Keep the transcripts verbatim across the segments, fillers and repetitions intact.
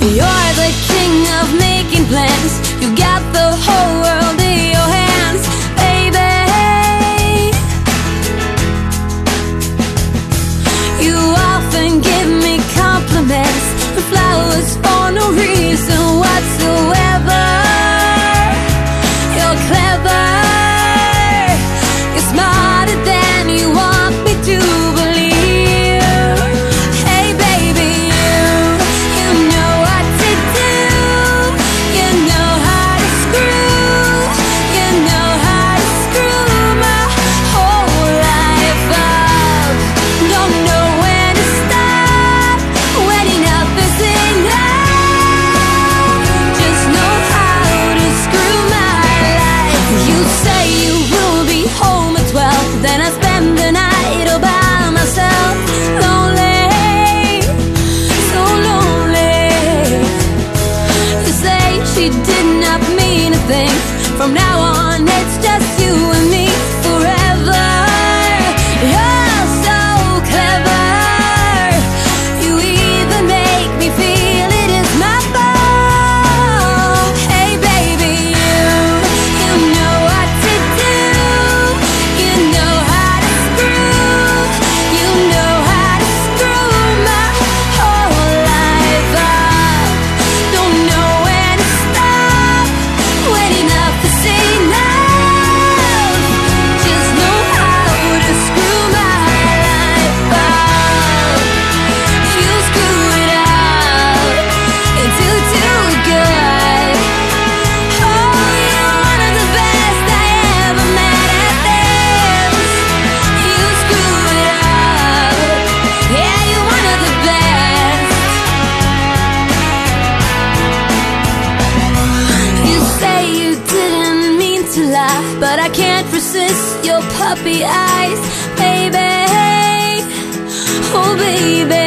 You're the king of making plans. You got the whole world in your hands, baby. You often give me compliments and flowers for no reason whatsoever. You're clever, you're smarter than you want me to believe. Hey baby, you, you know what to do. You know how to screw, you know how to screw my whole life up. Don't know when to stop, when enough is enough. Just know how to screw my life. You say you will be home at twelve, then I spend the night all by myself. Lonely, so lonely. You say she did not mean a thing. From now on it's just you and me forever. You're so clever. You even make me feel it is my fault. Hey baby, you, you know what to do. You know how to screw, you know how to screw my whole life up. Don't know when to stop, when enough is enough. Just know how to screw my life up. You screw it up, it's too, too good. Oh, you're one of the best I ever met at this. You screw it up, yeah, you're one of the best. You say you didn't mean to lie, but I can't resist your puppy eyes, baby. Oh baby,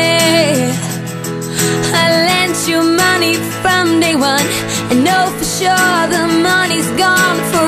I lent you money from day one, and know for sure the money's gone for